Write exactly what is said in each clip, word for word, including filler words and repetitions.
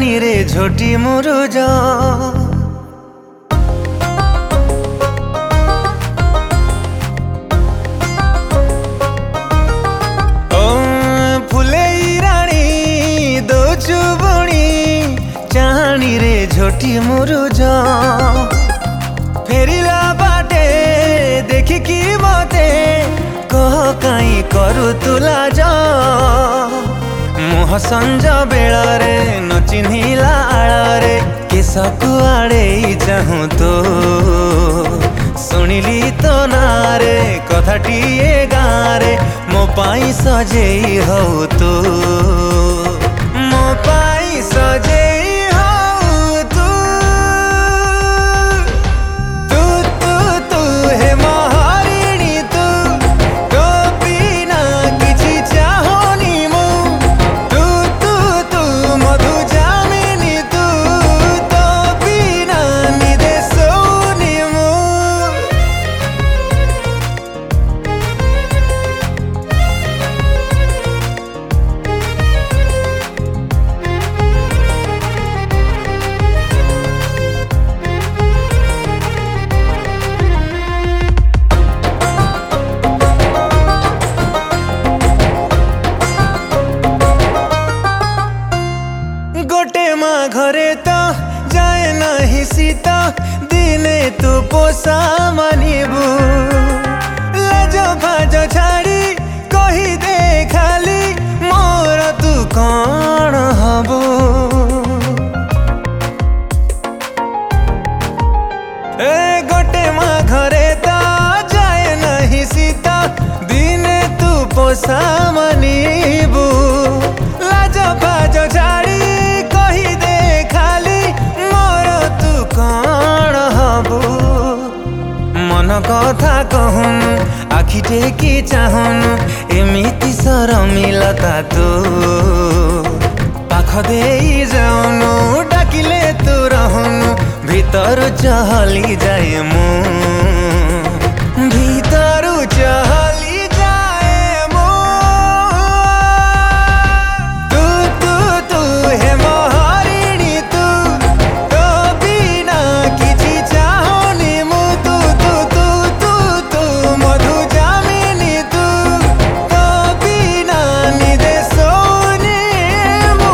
चाहनी रे झोटी मुरुज चाहनी रे झोटी मुरुज फेरिला बाटे देखिकी मते कह कहीं करू तुला जा मुह संज बेलारे न चिन्हिला आड़े केस कुआड़े चाहूँ तो शुणिली तो नारे कथाटीए गाँरे मो पाई सजेई हऊ तो मो पाई सजेई घरे तो जाए नहीं सीता दिने तू पोसा मानिबू लाज भाज छाड़ी कही दे खाली मोर तू कौन हबू ए गोटे माँ घरे तो जाए नहीं सीता दिने तू पोसा मानिबू लाज भाज छाड़ी मन कथा कहूनु आखि टेकी चाहूनु एमिति सरमिलता तो पाख देई जाऊनु डाकिले तू रहुनु भीतर चहली जाए मु भीतर चहली जाए मु तू तू तू हे महरिणी तू तो बिना किछि चाहनी मु तू तू तू तू तू मधु जामिनी तू तो बिना निदे सोनी मु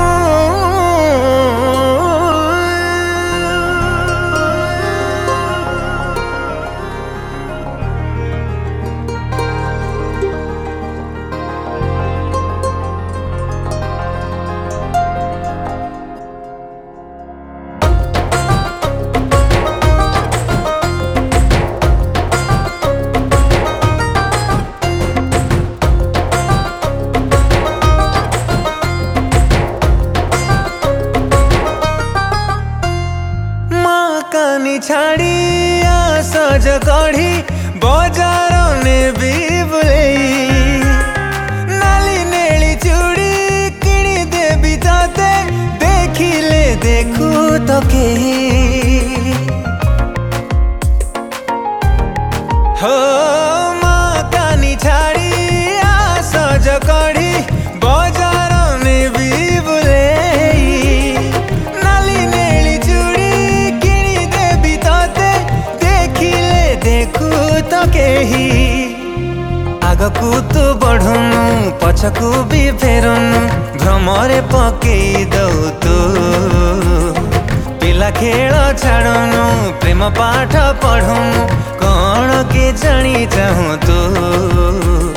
छाड़ी सज कढ़ी बजार ने भी बुले नाली नेली चूड़ी किणी देवी तते देखिले देखू तो के हो माँ कानी छाड़ी सज कढ़ी बजार ने भी बुले आगकू तू बढ़ुनु पछकू भी फेरुनु भ्रमरे पकई दऊ तू पिला खेल छाड़नु प्रेम पाठ पढ़ुनु कौन के जानी चाहूँ तू।